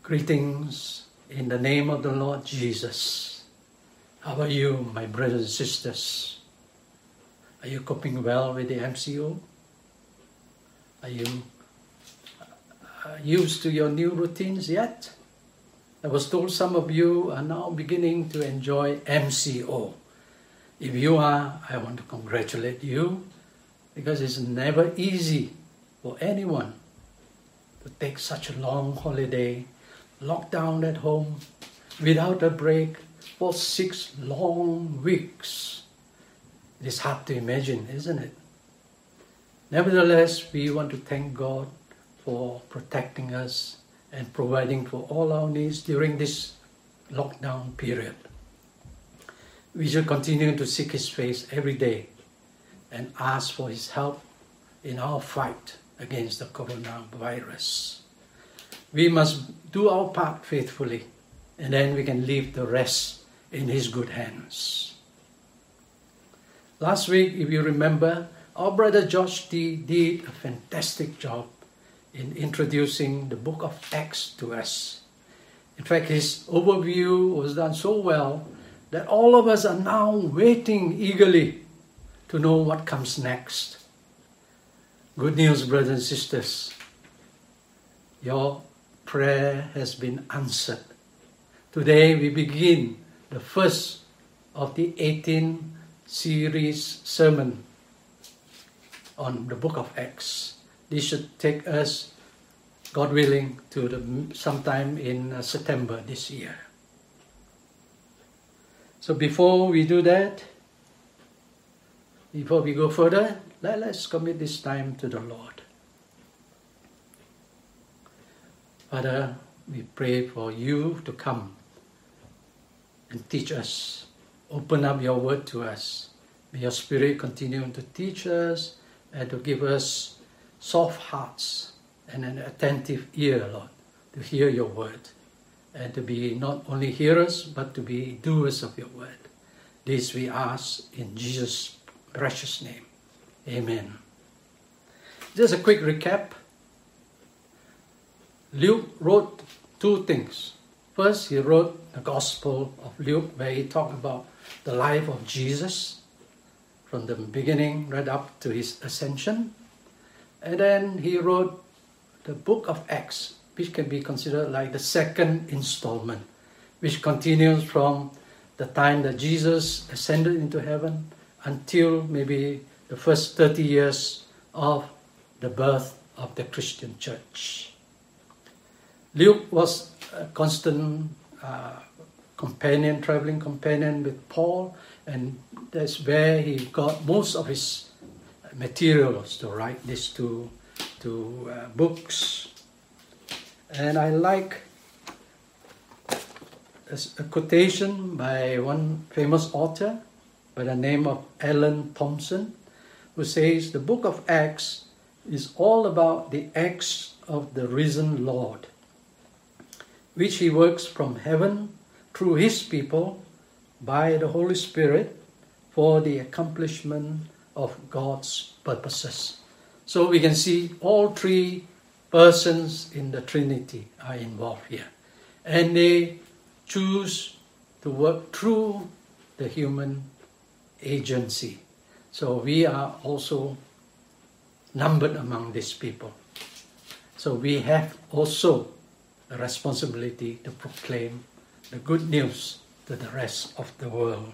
Greetings in the name of the Lord Jesus. How are you, my brothers and sisters? Are you coping well with the MCO? Are you used to your new routines yet? I was told some of you are now beginning to enjoy MCO. If you are, I want to congratulate you, because it's never easy for anyone to take such a long holiday, locked down at home, without a break, for 6 long weeks. It is hard to imagine, isn't it? Nevertheless, we want to thank God for protecting us and providing for all our needs during this lockdown period. We should continue to seek His face every day and ask for His help in our fight against the coronavirus. We must do our part faithfully, and then we can leave the rest in His good hands. Last week, if you remember, our brother George T. did a fantastic job in introducing the book of Acts to us. In fact, his overview was done so well that all of us are now waiting eagerly to know what comes next. Good news, brothers and sisters. Your prayer has been answered. Today we begin the first of the 18 series sermon on the book of Acts. This should take us, God willing, to sometime in September this year. So before we do that, before we go further, let's commit this time to the Lord. Father, we pray for you to come and teach us. Open up your word to us. May your Spirit continue to teach us and to give us soft hearts and an attentive ear, Lord, to hear your word and to be not only hearers but to be doers of your word. This we ask in Jesus' precious name. Amen. Just a quick recap. Luke wrote 2 things. First, he wrote the Gospel of Luke, where he talked about the life of Jesus from the beginning right up to his ascension. And then he wrote the book of Acts, which can be considered like the second installment, which continues from the time that Jesus ascended into heaven until maybe the first 30 years of the birth of the Christian church. Luke was a constant traveling companion with Paul, and that's where he got most of his materials to write these two books. And I like a quotation by one famous author by the name of Alan Thompson, who says, the book of Acts is all about the acts of the risen Lord, which he works from heaven through his people by the Holy Spirit for the accomplishment of God's purposes. So we can see all 3 persons in the Trinity are involved here. And they choose to work through the human agency. So we are also numbered among these people. So we have also the responsibility to proclaim the good news to the rest of the world.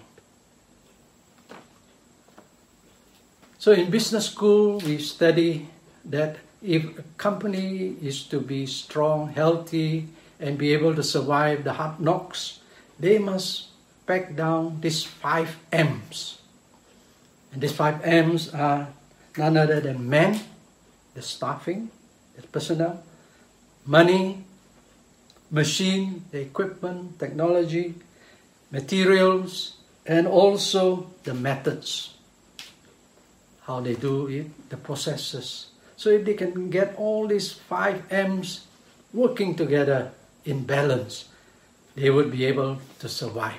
So in business school, we study that if a company is to be strong, healthy, and be able to survive the hard knocks, they must pack down these 5 M's. And these 5 M's are none other than men, the staffing, the personnel, money, machine, the equipment, technology, materials, and also the methods, how they do it, the processes. So if they can get all these 5 M's working together in balance, they would be able to survive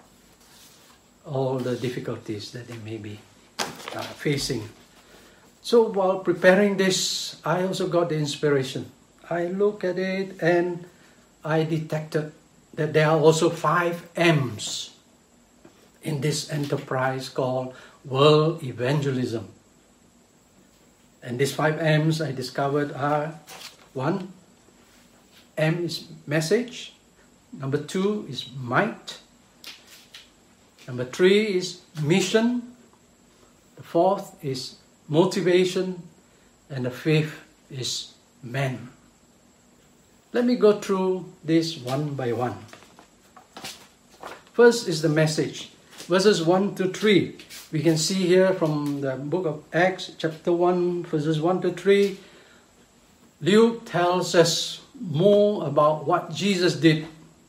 all the difficulties that they may be facing. So while preparing this, I also got the inspiration. I look at it and I detected that there are also 5 M's in this enterprise called world evangelism. And these 5 M's I discovered are: 1, M is message. Number 2 is might. Number 3 is mission. The 4th is motivation. And the 5th is man. Let me go through this one by one. First is the message. Verses 1 to 3. We can see here from the book of Acts, chapter 1, verses 1 to 3. Luke tells us more about what Jesus did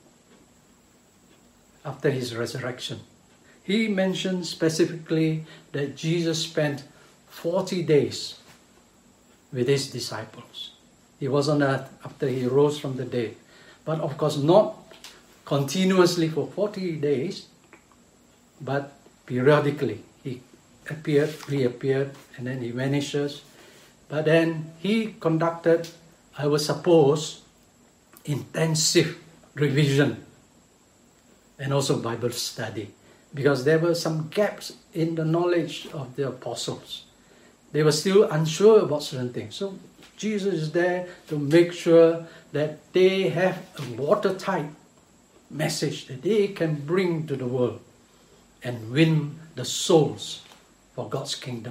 after his resurrection. He mentions specifically that Jesus spent 40 days with his disciples. He was on earth after he rose from the dead. But of course not continuously for 40 days, but periodically. He appeared, reappeared, and then he vanishes. But then he conducted, I would suppose, intensive revision and also Bible study, because there were some gaps in the knowledge of the apostles. They were still unsure about certain things. So Jesus is there to make sure that they have a watertight message that they can bring to the world and win the souls for God's kingdom.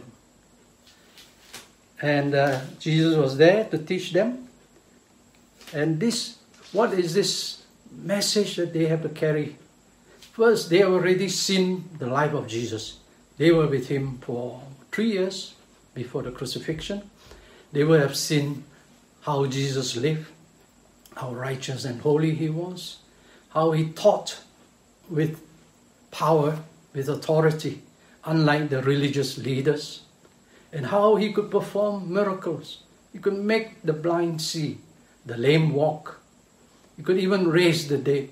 And Jesus was there to teach them. And what is this message that they have to carry? First, they have already seen the life of Jesus. They were with him for 3 years before the crucifixion. They will have seen how Jesus lived, how righteous and holy he was, how he taught with power, with authority, unlike the religious leaders, and how he could perform miracles. He could make the blind see, the lame walk. He could even raise the dead.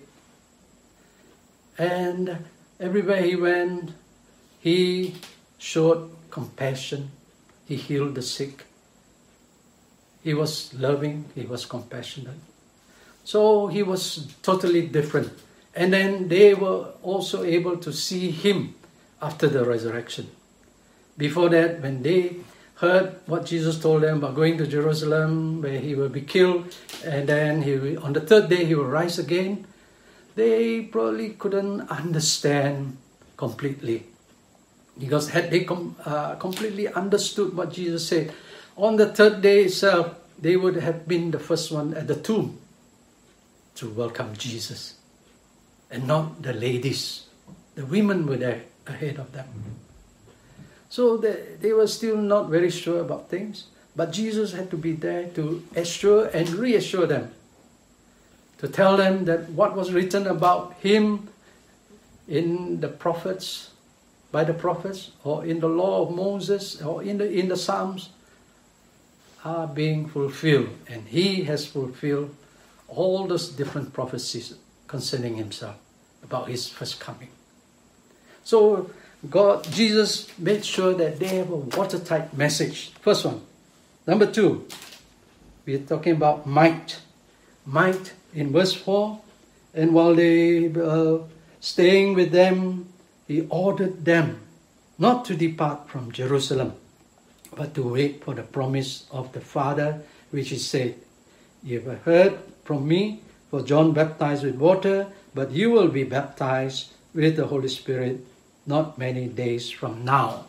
And everywhere he went, he showed compassion. He healed the sick. He was loving. He was compassionate. So he was totally different. And then they were also able to see him after the resurrection. Before that, when they heard what Jesus told them about going to Jerusalem, where he will be killed, and then on the 3rd day he will rise again, they probably couldn't understand completely. Because had they completely understood what Jesus said, on the 3rd day itself, they would have been the first one at the tomb to welcome Jesus. And not the ladies. The women were there ahead of them. So they were still not very sure about things. But Jesus had to be there to assure and reassure them. To tell them that what was written about him in the prophets, by the prophets, or in the law of Moses, or in the Psalms, are being fulfilled. And he has fulfilled all those different prophecies concerning himself, about his first coming. So Jesus made sure that they have a watertight message. First one. Number 2, we're talking about might. Might in verse 4. And while they were staying with them, he ordered them not to depart from Jerusalem, but to wait for the promise of the Father, which he said, "You have heard from me, for John baptized with water, but you will be baptized with the Holy Spirit not many days from now."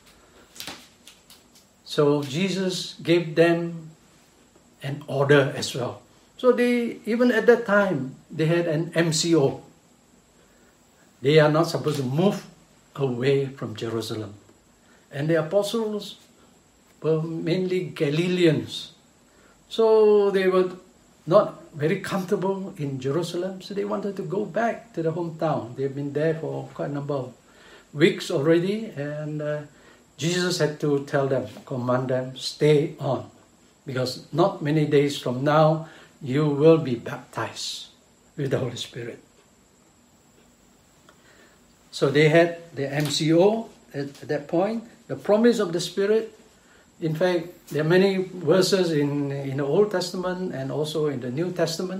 So Jesus gave them an order as well. So even at that time, they had an MCO. They are not supposed to move away from Jerusalem. And the apostles were mainly Galileans. So they were not very comfortable in Jerusalem, so they wanted to go back to the hometown. They've been there for quite a number of weeks already, and Jesus had to tell them, command them, stay on, because not many days from now, you will be baptized with the Holy Spirit. So they had the MCO at that point, the promise of the Spirit. In fact, there are many verses in the Old Testament and also in the New Testament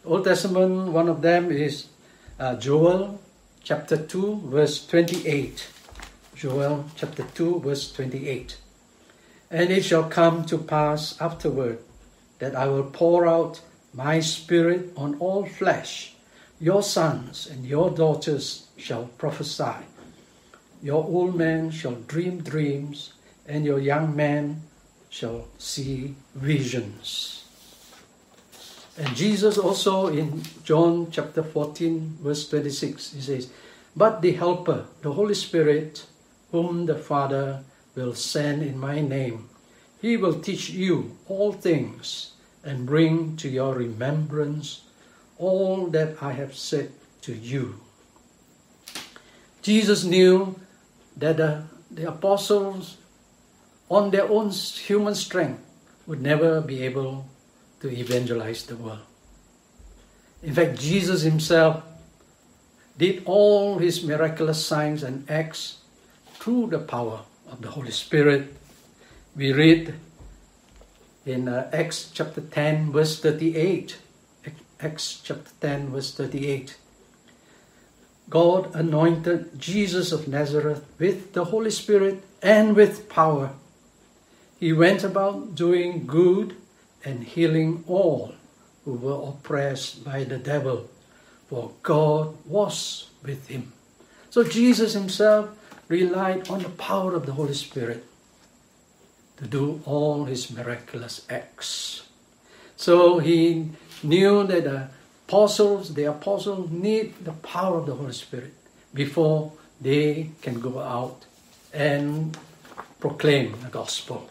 Old Testament, one of them is Joel chapter 2, verse 28. Joel chapter 2, verse 28. And it shall come to pass afterward that I will pour out my spirit on all flesh. Your sons and your daughters shall prophesy. Your old men shall dream dreams, and your young men shall see visions. And Jesus also in John chapter 14, verse 26, he says, But the Helper, the Holy Spirit, whom the Father will send in my name, he will teach you all things and bring to your remembrance all that I have said to you. Jesus knew that the apostles, on their own human strength, would never be able to evangelize the world. In fact, Jesus himself did all his miraculous signs and acts through the power of the Holy Spirit. We read in Acts chapter 10, verse 38. Acts chapter 10, verse 38. God anointed Jesus of Nazareth with the Holy Spirit and with power. He went about doing good and healing all who were oppressed by the devil, for God was with him. So Jesus himself relied on the power of the Holy Spirit to do all his miraculous acts. So he knew that the apostles need the power of the Holy Spirit before they can go out and proclaim the gospel.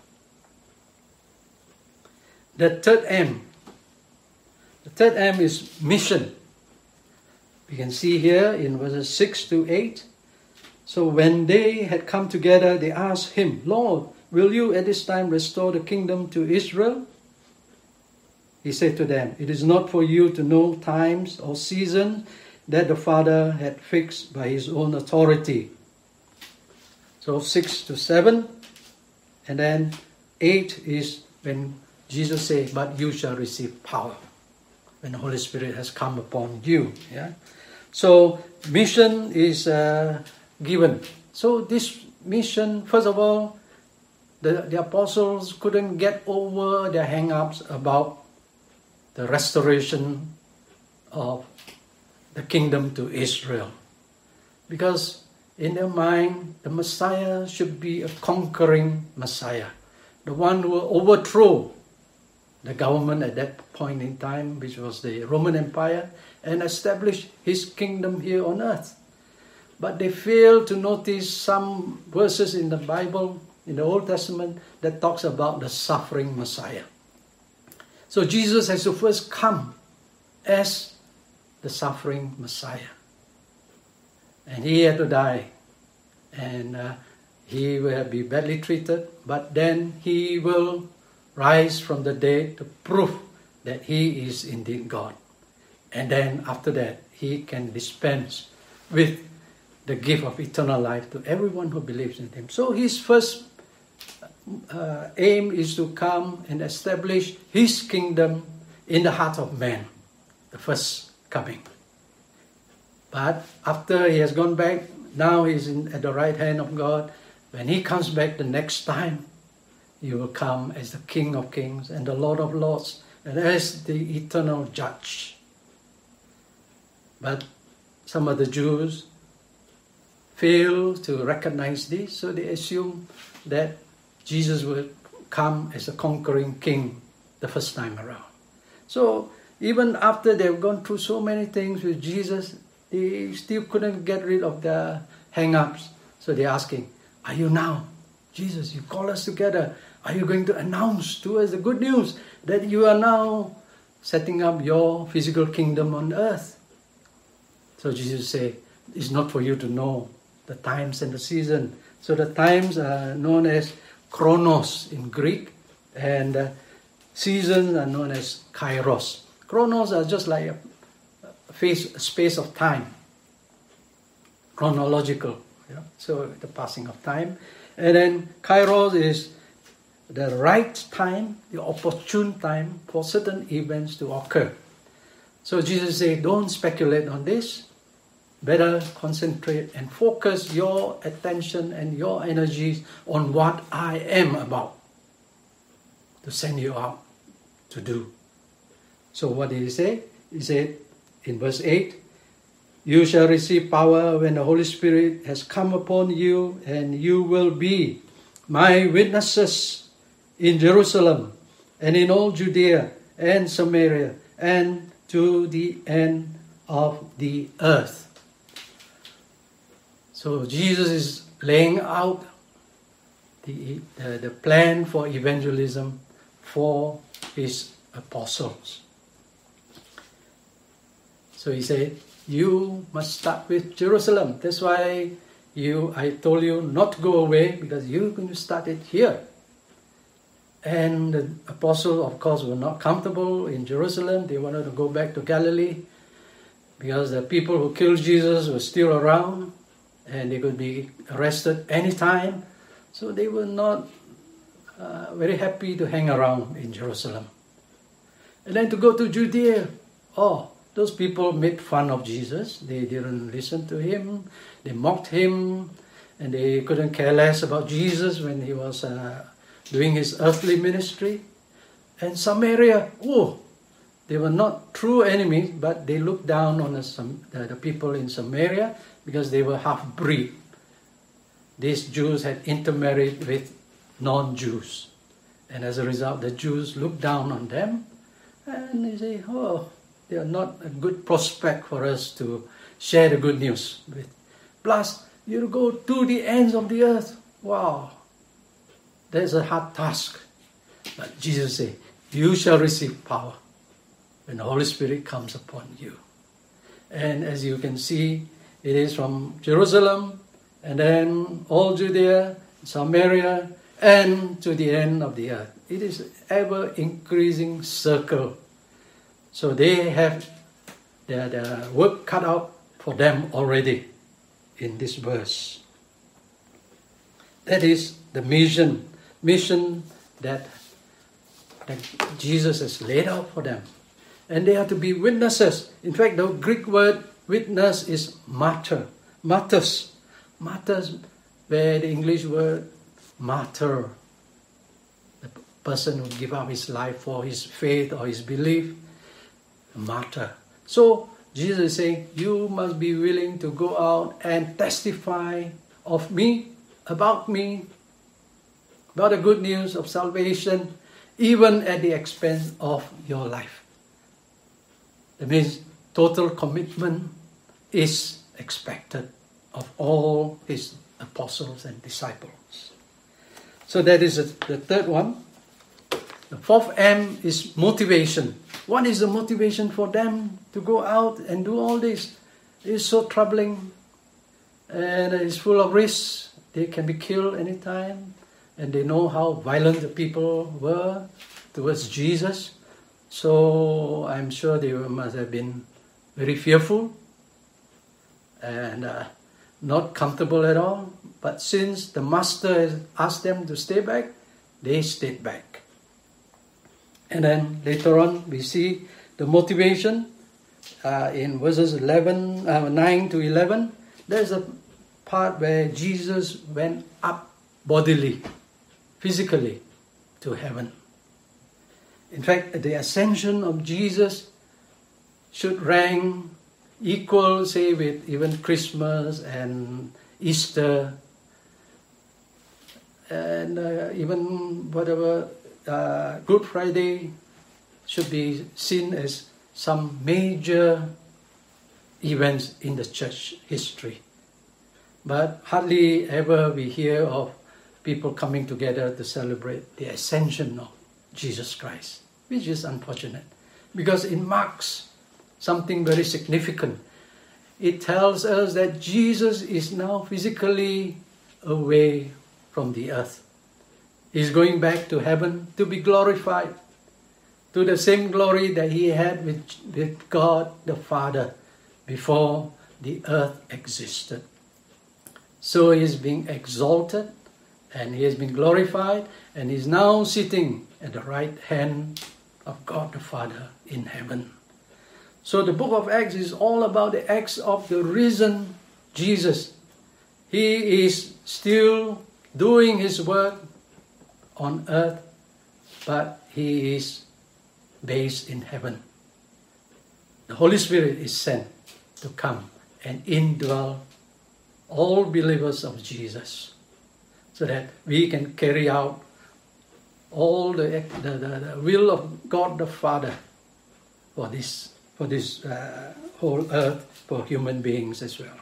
The third M is mission. We can see here in verses 6 to 8. So when they had come together, they asked him, Lord, will you at this time restore the kingdom to Israel? He said to them, It is not for you to know times or seasons that the Father had fixed by his own authority. So 6 to 7. And then 8 is when Jesus said, But you shall receive power when the Holy Spirit has come upon you. Yeah. So mission is given. So this mission, first of all, the apostles couldn't get over their hang-ups about the restoration of the kingdom to Israel. Because in their mind, the Messiah should be a conquering Messiah, the one who will overthrow the government at that point in time, which was the Roman Empire, and establish his kingdom here on earth. But they fail to notice some verses in the Bible, in the Old Testament, that talks about the suffering Messiah. So Jesus has to first come as the suffering Messiah. And he had to die. And he will be badly treated, but then he will rise from the dead to prove that he is indeed God. And then after that, he can dispense with the gift of eternal life to everyone who believes in him. So his first aim is to come and establish his kingdom in the heart of man, the first coming. But after he has gone back, now he's at the right hand of God. When he comes back the next time, he will come as the King of Kings and the Lord of Lords and as the eternal judge. But some of the Jews fail to recognize this, so they assume that Jesus will come as a conquering king the first time around. So even after they've gone through so many things with Jesus, they still couldn't get rid of the hang-ups. So they're asking, are you now? Jesus, you call us together. Are you going to announce to us the good news that you are now setting up your physical kingdom on earth? So Jesus said, it's not for you to know the times and the season. So the times are known as chronos in Greek, and seasons are known as kairos. Chronos are just like a space of time, chronological, so the passing of time. And then kairos is the right time, the opportune time for certain events to occur. So Jesus said, don't speculate on this. Better concentrate and focus your attention and your energies on what I am about to send you out to do. So what did he say? He said in verse 8, you shall receive power when the Holy Spirit has come upon you, and you will be my witnesses in Jerusalem and in all Judea and Samaria and to the end of the earth. So Jesus is laying out the plan for evangelism for his apostles. So he said, you must start with Jerusalem. That's why I told you not to go away, because you're going to start it here. And the apostles, of course, were not comfortable in Jerusalem. They wanted to go back to Galilee because the people who killed Jesus were still around and they could be arrested anytime. So they were not very happy to hang around in Jerusalem. And then to go to Judea, those people made fun of Jesus. They didn't listen to him. They mocked him, and they couldn't care less about Jesus when he was doing his earthly ministry. And Samaria, they were not true enemies, but they looked down on the people in Samaria because they were half-breed. These Jews had intermarried with non-Jews. And as a result, the Jews looked down on them, and they say, they are not a good prospect for us to share the good news with. Plus, you go to the ends of the earth. Wow, that's a hard task. But Jesus said, you shall receive power when the Holy Spirit comes upon you. And as you can see, it is from Jerusalem, and then all Judea, Samaria, and to the end of the earth. It is an ever-increasing circle. So they have their work cut out for them already in this verse. That is the mission that Jesus has laid out for them. And they are to be witnesses. In fact, the Greek word witness is martyr. Martyrs, where the English word martyr, the person who give up his life for his faith or his belief, a martyr. So Jesus is saying, you must be willing to go out and testify of me, about the good news of salvation, even at the expense of your life. That means total commitment is expected of all his apostles and disciples. So that is the third one. The fourth M is motivation. What is the motivation for them to go out and do all this? It is so troubling, and it is full of risks. They can be killed anytime, and they know how violent the people were towards Jesus. So I'm sure they must have been very fearful and not comfortable at all. But since the Master has asked them to stay back, they stayed back. And then later on, we see the motivation in verses 9 to 11. There's a part where Jesus went up bodily, physically, to heaven. In fact, the ascension of Jesus should rank equal, say, with even Christmas and Easter, and even whatever Good Friday should be seen as some major events in the church history. But hardly ever we hear of people coming together to celebrate the ascension of Jesus Christ, which is unfortunate, because it marks something very significant. It tells us that Jesus is now physically away from the earth. He's going back to heaven to be glorified, to the same glory that he had with God the Father before the earth existed. So he is being exalted, and he has been glorified, and he is now sitting at the right hand of God the Father in heaven. So the book of Acts is all about the acts of the risen Jesus. He is still doing his work on earth, but he is based in heaven. The Holy Spirit is sent to come and indwell all believers of Jesus, so that we can carry out all the will of God the Father for this whole earth, for human beings as well.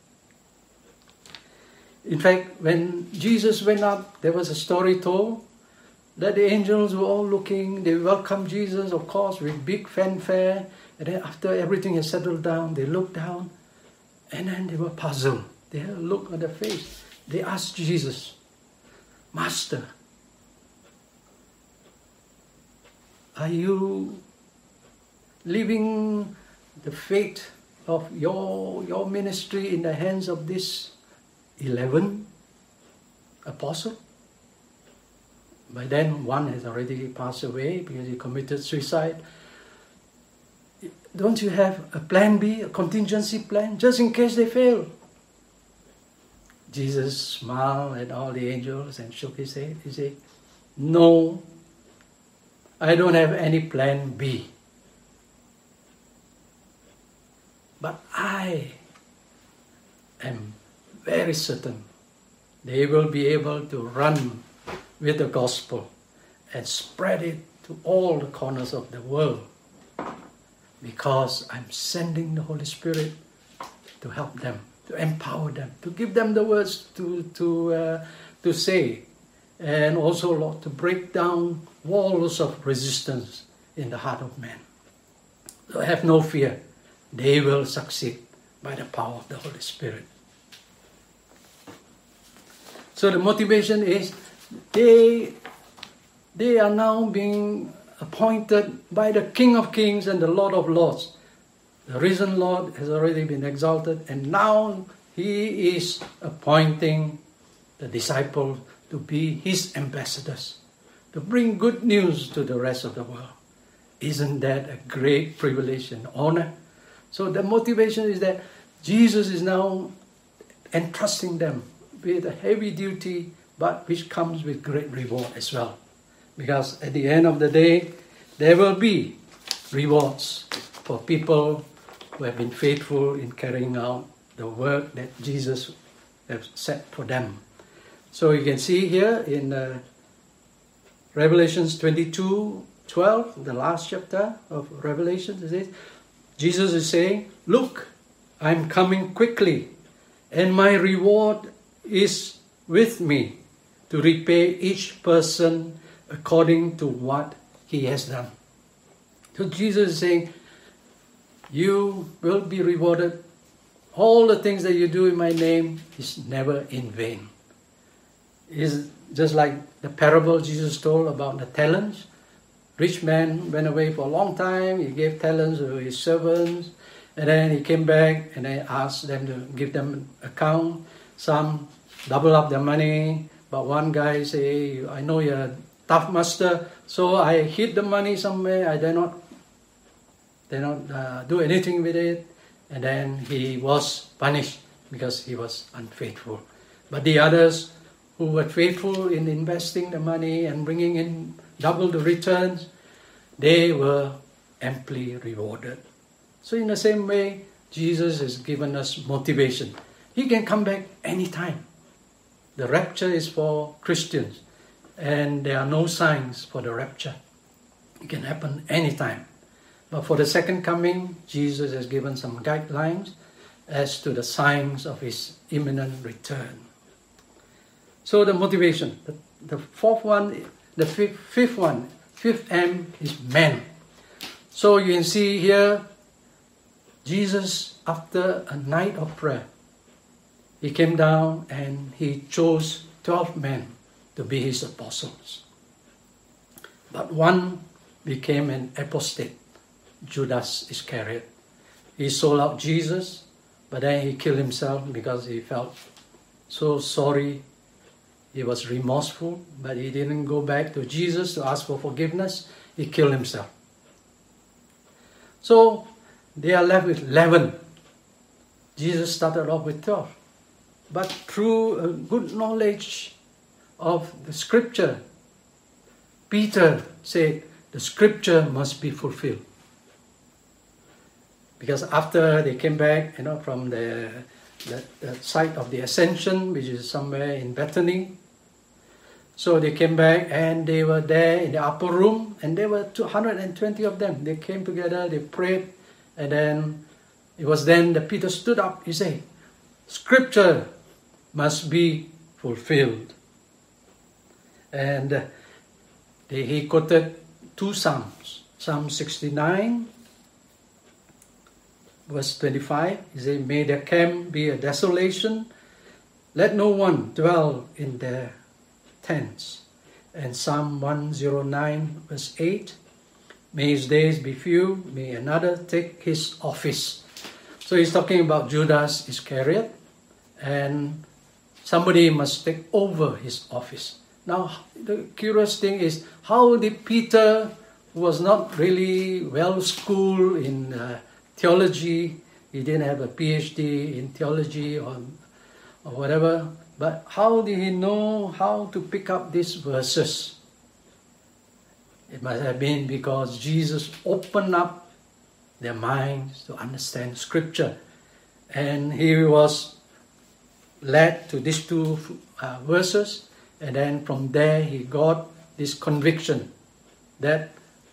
In fact, when Jesus went up, there was a story told that the angels were all looking. They welcomed Jesus, of course, with big fanfare. And then after everything had settled down, they looked down, and then they were puzzled. They had a look on their face. They asked Jesus, "Master, are you leaving the fate of your ministry in the hands of this 11 apostles?" By then, one has already passed away because he committed suicide. Don't you have a plan B, a contingency plan, just in case they fail? Jesus smiled at all the angels and shook his head. He said, "No, I don't have any plan B. But I am very certain they will be able to run with the gospel and spread it to all the corners of the world, because I'm sending the Holy Spirit to help them, to empower them, to give them the words to say, and also, Lord, to break down walls of resistance in the heart of man. So have no fear. They will succeed by the power of the Holy Spirit." So the motivation is they are now being appointed by the King of Kings and the Lord of Lords. The risen Lord has already been exalted, and now he is appointing the disciples to be his ambassadors, to bring good news to the rest of the world. Isn't that a great privilege and honor? So the motivation is that Jesus is now entrusting them with a heavy duty, but which comes with great reward as well. Because at the end of the day, there will be rewards for people who have been faithful in carrying out the work that Jesus has set for them. So you can see here in Revelations 22:12, the last chapter of Revelation, it says, Jesus is saying, "Look, I'm coming quickly, and my reward is with me to repay each person according to what he has done." So Jesus is saying, you will be rewarded. All the things that you do in my name is never in vain. It's just like the parable Jesus told about the talents. Rich man went away for a long time. He gave talents to his servants. And then he came back and then asked them to give them an account. Some double up their money. But one guy say, "I know you're a tough master, so I hid the money somewhere. I dare not do anything with it." And then he was punished because he was unfaithful. But the others who were faithful in investing the money and bringing in double the returns, they were amply rewarded. So in the same way, Jesus has given us motivation. He can come back anytime. The rapture is for Christians, and there are no signs for the rapture. It can happen anytime. But for the second coming, Jesus has given some guidelines as to the signs of his imminent return. So the motivation, the fourth one, the fifth M is man. So you can see here, Jesus, after a night of prayer, he came down and he chose 12 men to be his apostles. But one became an apostate, Judas Iscariot. He sold out Jesus, but then he killed himself because he felt so sorry. He was remorseful, but he didn't go back to Jesus to ask for forgiveness. He killed himself. So they are left with 11. Jesus started off with 12. But through a good knowledge of the scripture, Peter said, the scripture must be fulfilled. Because after they came back, from the site of the ascension, which is somewhere in Bethany, so they came back and they were there in the upper room, and there were 220 of them. They came together, they prayed, and then it was then that Peter stood up. He said, scripture must be fulfilled. And he quoted 2 Psalms. Psalm 69, verse 25. He said, may their camp be a desolation. Let no one dwell in their tents. And Psalm 109, verse 8. May his days be few. May another take his office. So he's talking about Judas Iscariot. And somebody must take over his office. Now, the curious thing is, how did Peter, who was not really well-schooled in theology, he didn't have a PhD in theology or whatever, but how did he know how to pick up these verses? It must have been because Jesus opened up their minds to understand Scripture. And he was led to these 2 verses, and then from there he got this conviction that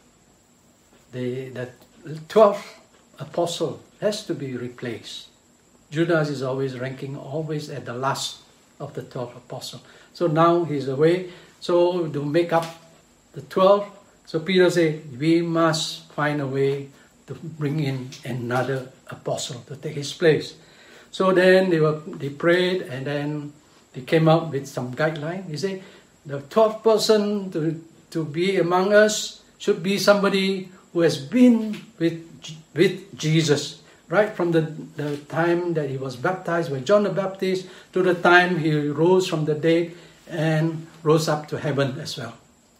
the 12th apostle has to be replaced. Judas is always ranking always at the last of the 12th apostle. So now he's away. So to make up the 12, so Peter said, we must find a way to bring in another apostle to take his place. So then they prayed, and then they came up with some guideline. He said, the 12th person to be among us should be somebody who has been with Jesus, right from the time that he was baptized by John the Baptist to the time he rose from the dead and rose up to heaven as well.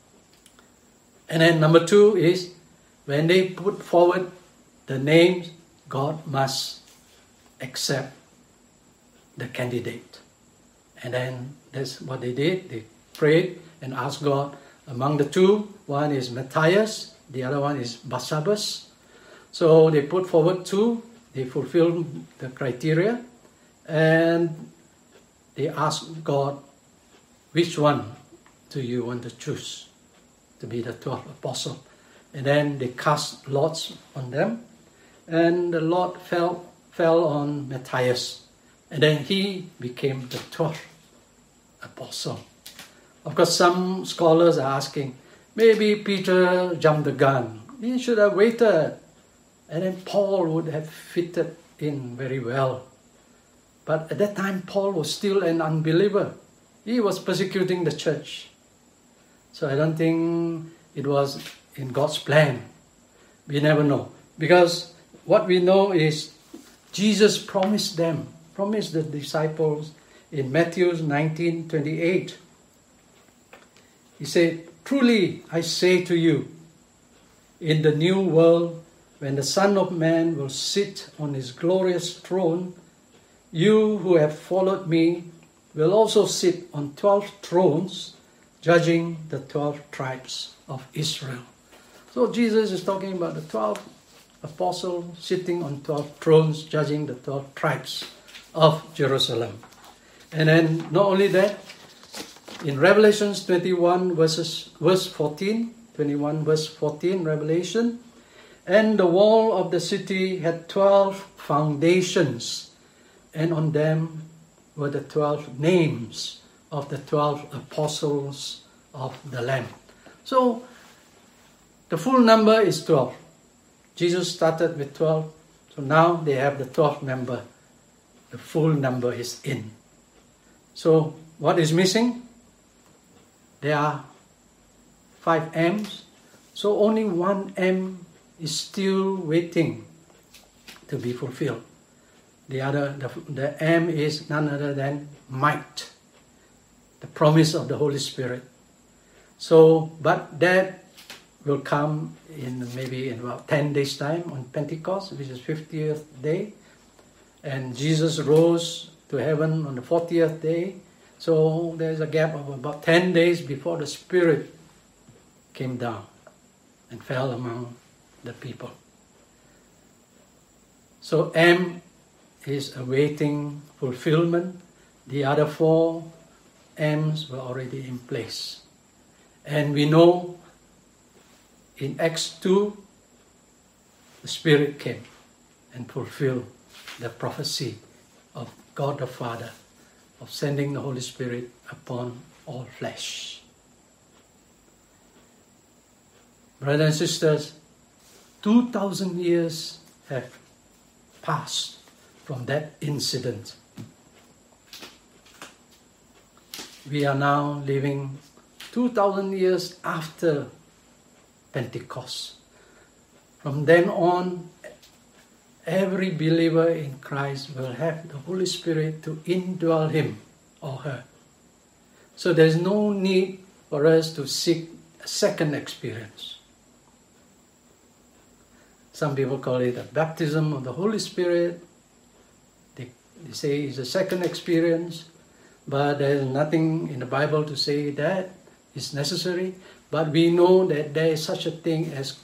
And then number 2 is, when they put forward the names, God must accept the candidate. And then that's what they did. They prayed and asked God. Among the 2, one is Matthias, the other one is Barsabbas. So they put forward 2, they fulfilled the criteria, and they asked God, which one do you want to choose to be the 12th apostle? And then they cast lots on them, and the lot fell on Matthias. And then he became the 12th apostle. Of course, some scholars are asking, maybe Peter jumped the gun. He should have waited. And then Paul would have fitted in very well. But at that time, Paul was still an unbeliever. He was persecuting the church. So I don't think it was in God's plan. We never know. Because what we know is Jesus promised the disciples in Matthew 19:28. He said, truly I say to you, in the new world, when the Son of Man will sit on his glorious throne, you who have followed me will also sit on 12 thrones, judging the 12 tribes of Israel. So Jesus is talking about the 12 apostles sitting on 12 thrones, judging the 12 tribes of Jerusalem. And then not only that, in Revelation 21 verse 14, Revelation, and the wall of the city had 12 foundations, and on them were the 12 names of the 12 apostles of the Lamb. So the full number is 12. Jesus started with 12, so now they have the 12th member. The full number is in. So what is missing? There are 5 M's, so only 1 M is still waiting to be fulfilled. The M is none other than might, the promise of the Holy Spirit. So, but that will come maybe in about 10 days' time on Pentecost, which is 50th day. And Jesus rose to heaven on the 40th day. So there's a gap of about 10 days before the Spirit came down and fell among the people. So M is awaiting fulfillment. The other 4 M's were already in place. And we know in Acts 2, the Spirit came and fulfilled the prophecy of God the Father of sending the Holy Spirit upon all flesh. Brothers and sisters, 2,000 years have passed from that incident. We are now living 2,000 years after Pentecost. From then on, every believer in Christ will have the Holy Spirit to indwell him or her. So there's no need for us to seek a second experience. Some people call it a baptism of the Holy Spirit. They say it's a second experience, but there's nothing in the Bible to say that is necessary. But we know that there is such a thing as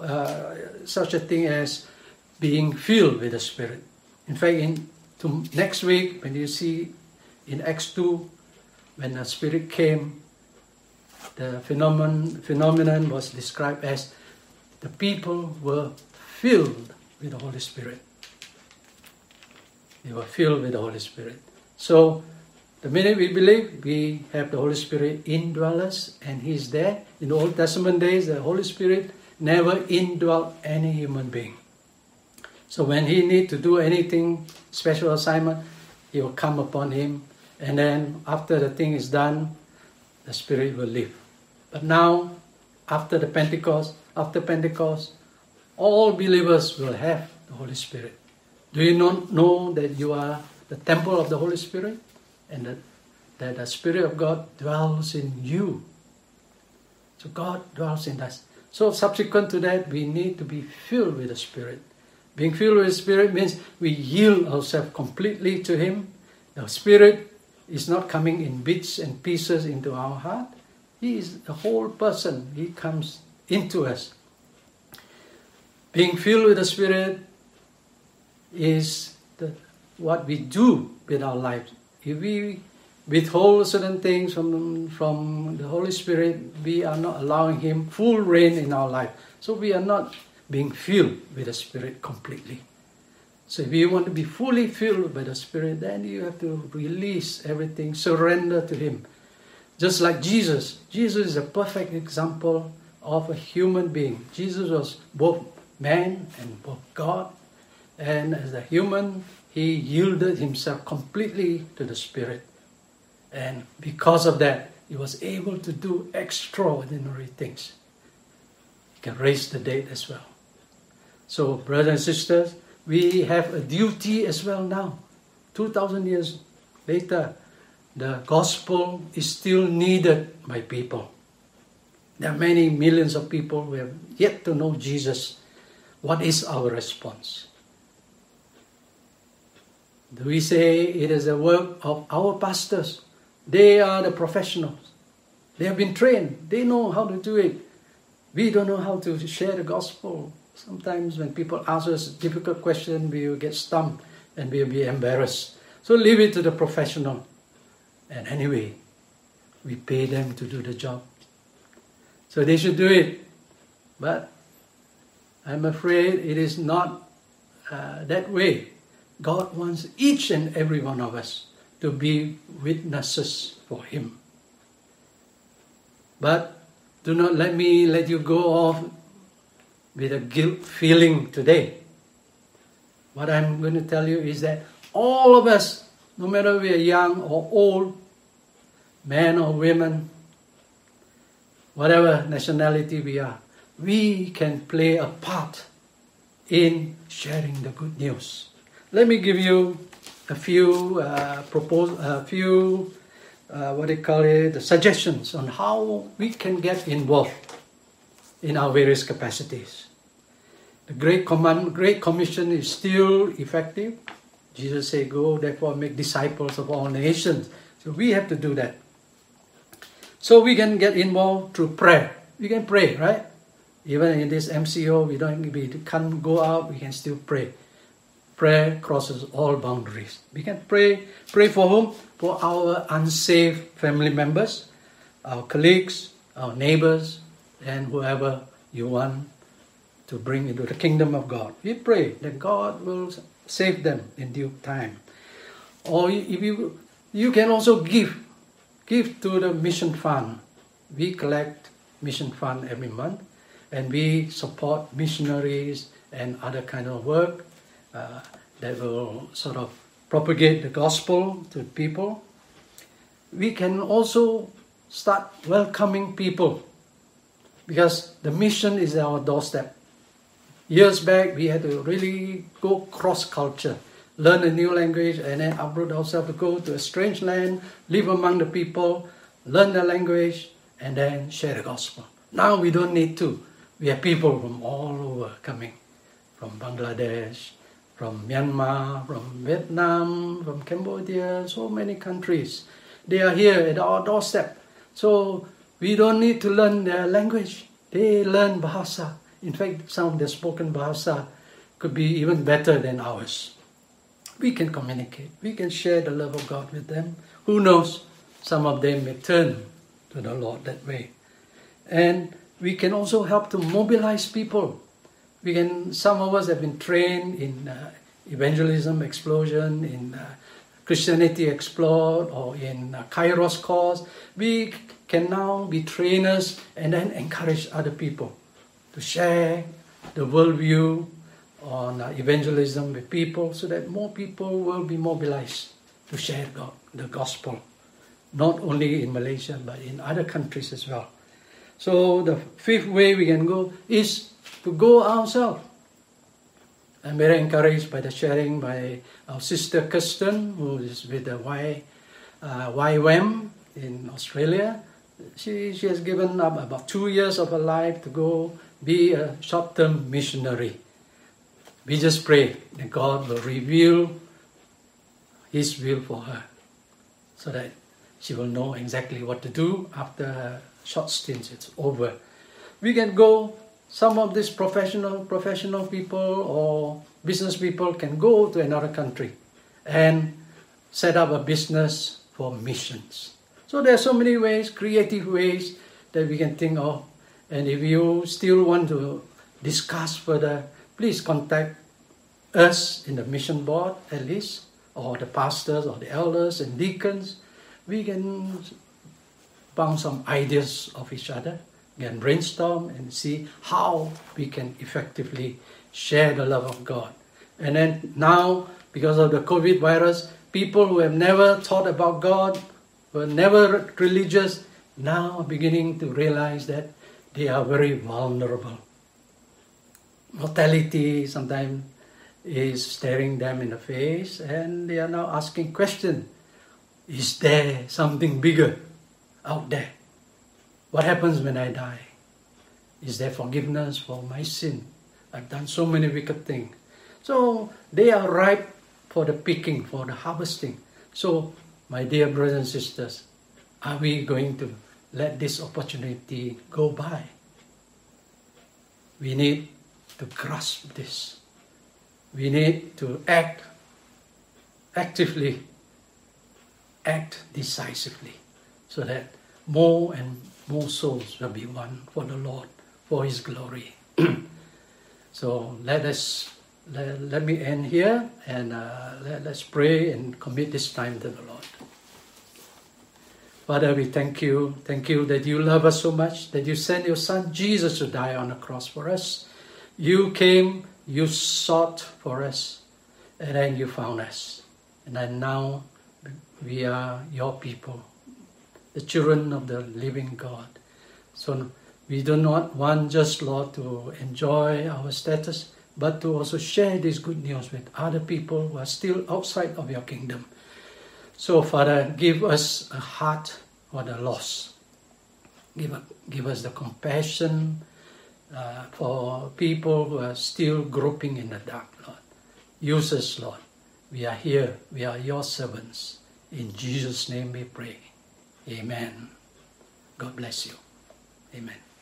being filled with the Spirit. In fact, next week, when you see in Acts 2, when the Spirit came, the phenomenon was described as the people were filled with the Holy Spirit. They were filled with the Holy Spirit. So, the minute we believe, we have the Holy Spirit indwell us, and He's there. In the Old Testament days, the Holy Spirit never indwelt any human being. So when he need to do anything, special assignment, he will come upon him. And then after the thing is done, the Spirit will leave. But now, after Pentecost, all believers will have the Holy Spirit. Do you not know that you are the temple of the Holy Spirit? And that the Spirit of God dwells in you. So God dwells in us. So subsequent to that, we need to be filled with the Spirit. Being filled with the Spirit means we yield ourselves completely to Him. The Spirit is not coming in bits and pieces into our heart. He is the whole person. He comes into us. Being filled with the Spirit is what we do with our lives. If we withhold certain things from the Holy Spirit, we are not allowing Him full reign in our life. So we are not being filled with the Spirit completely. So if you want to be fully filled by the Spirit, then you have to release everything, surrender to Him. Just like Jesus. Jesus is a perfect example of a human being. Jesus was both man and both God. And as a human, He yielded Himself completely to the Spirit. And because of that, He was able to do extraordinary things. He can raise the dead as well. So, brothers and sisters, we have a duty as well now. 2,000 years later, the gospel is still needed by people. There are many millions of people who have yet to know Jesus. What is our response? Do we say it is the work of our pastors? They are the professionals. They have been trained. They know how to do it. We don't know how to share the gospel. Sometimes when people ask us a difficult question, we will get stumped and we will be embarrassed. So leave it to the professional. And anyway, we pay them to do the job. So they should do it. But I'm afraid it is not that way. God wants each and every one of us to be witnesses for Him. But do not let me let you go off with a guilt feeling today. What I'm going to tell you is that all of us, no matter we are young or old, men or women, whatever nationality we are, we can play a part in sharing the good news. Let me give you a few suggestions on how we can get involved. in our various capacities. The Great Commission is still effective. Jesus said, go therefore make disciples of all nations. So we have to do that. So we can get involved through prayer. We can pray, right? Even in this MCO, we can't go out, we can still pray. Prayer crosses all boundaries. We can pray for whom? For our unsaved family members, our colleagues, our neighbors, and whoever you want to bring into the kingdom of God. We pray that God will save them in due time. Or if you can also give to the mission fund. We collect mission fund every month, and we support missionaries and other kind of work that will sort of propagate the gospel to people. We can also start welcoming people, because the mission is our doorstep. Years back, we had to really go cross-culture, learn a new language, and then uproot ourselves to go to a strange land, live among the people, learn the language, and then share the gospel. Now we don't need to. We have people from all over coming, from Bangladesh, from Myanmar, from Vietnam, from Cambodia, so many countries. They are here at our doorstep. So we don't need to learn their language. They learn Bahasa. In fact, some of the spoken Bahasa could be even better than ours. We can communicate. We can share the love of God with them. Who knows? Some of them may turn to the Lord that way. And we can also help to mobilize people. Some of us have been trained in evangelism explosion, in Christianity Explored, or in Kairos course. We can now be trainers and then encourage other people to share the worldview on evangelism with people, so that more people will be mobilized to share the gospel, not only in Malaysia but in other countries as well. So the fifth way we can go is to go ourselves. I'm very encouraged by the sharing by our sister Kirsten, who is with the YWAM in Australia. She has given up about 2 years of her life to go be a short-term missionary. We just pray that God will reveal His will for her, so that she will know exactly what to do after her short stint is over. We can go, some of these professional people or business people can go to another country and set up a business for missions. So there are so many ways, creative ways that we can think of. And if you still want to discuss further, please contact us in the mission board at least, or the pastors or the elders and deacons. We can bounce some ideas of each other, can brainstorm and see how we can effectively share the love of God. And then now, because of the COVID virus, people who have never thought about God, were never religious, now are beginning to realize that they are very vulnerable. Mortality sometimes is staring them in the face, and they are now asking questions. Is there something bigger out there? What happens when I die? Is there forgiveness for my sin? I've done so many wicked things. So they are ripe for the picking, for the harvesting. So, my dear brothers and sisters, are we going to let this opportunity go by? We need to grasp this. We need to act actively, act decisively, so that more and more souls will be won for the Lord, for His glory. So let me end here, and let's pray and commit this time to the Lord. Father, we thank you that you love us so much, that you sent your Son Jesus to die on the cross for us. You came, you sought for us, and then you found us. And then now we are your people, the children of the living God. So we do not want just, Lord, to enjoy our status, but to also share this good news with other people who are still outside of your kingdom. So, Father, give us a heart for the lost. Give us the compassion for people who are still groping in the dark, Lord. Use us, Lord. We are here. We are your servants. In Jesus' name we pray. Amen. God bless you. Amen.